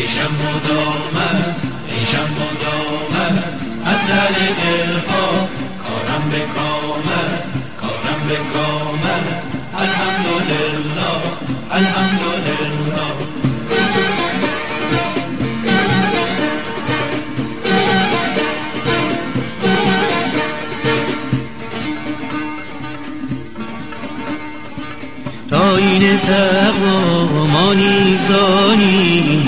عیشم مدام است، عیشم مدام است، از در دل خواه کارم به کام است، کارم به کام است. الحمدلله، الحمدلله. آیین تقوا ما نیز دانیم،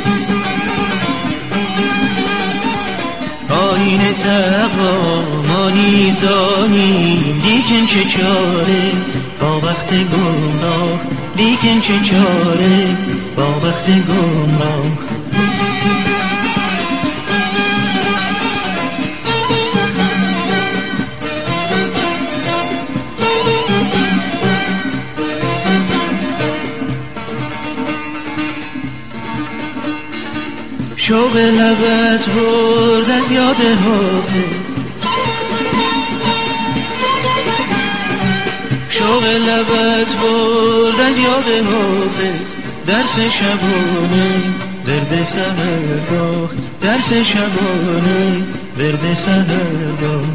آیین تقوا ما نیز دانیم، لیکن چه چاره با وقت گمراه، لیکن چه چاره با وقت گمراه. شوق لبت برد از یاد حافظ، شوق لبت برد از یاد حافظ، درس شبانه ورد سحرگاه، درس شبانه ورد سحرگاه.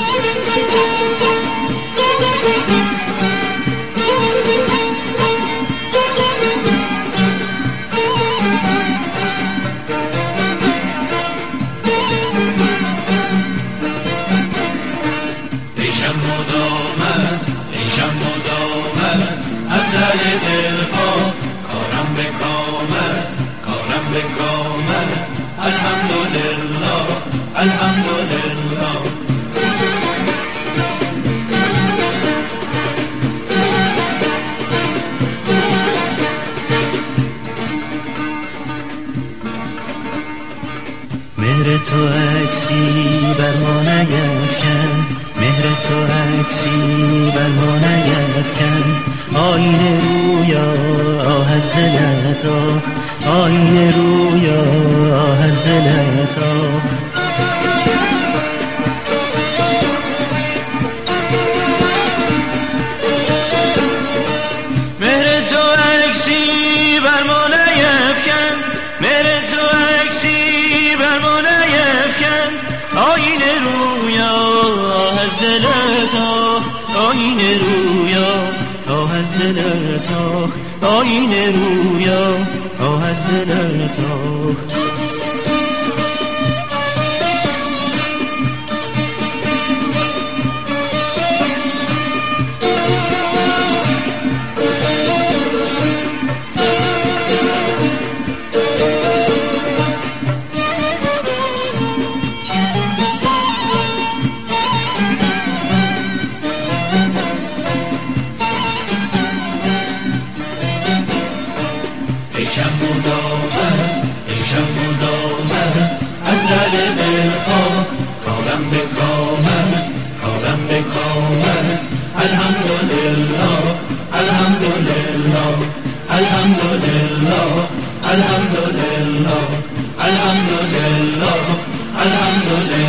عیشم مدام است، عیشم مدام است، از در دل خواه کارم به کام است، کارم به کام است. الحمدلله، الحمدلله. مهر تو عکسی بر ما نیفکند، مهر تو عکسی بر ما نیفکند، آینه رویا آه از دلت را، آینه رویا آه از دلت را. مهر تو عکسی بر ما نیفکند، مهر تو عکسی بر ما نیفکند، آینه رویا آه از دلت آه، آینه رویا آه از دلت آه، آینه رویا آه از دلت آه. عیشم مدام است، عیشم مدام است، از در دل خواه کارم به کام است، کارم به کام است. الحمدلله، الحمدلله، الحمدلله، الحمدلله، الحمدلله، الحمدلله.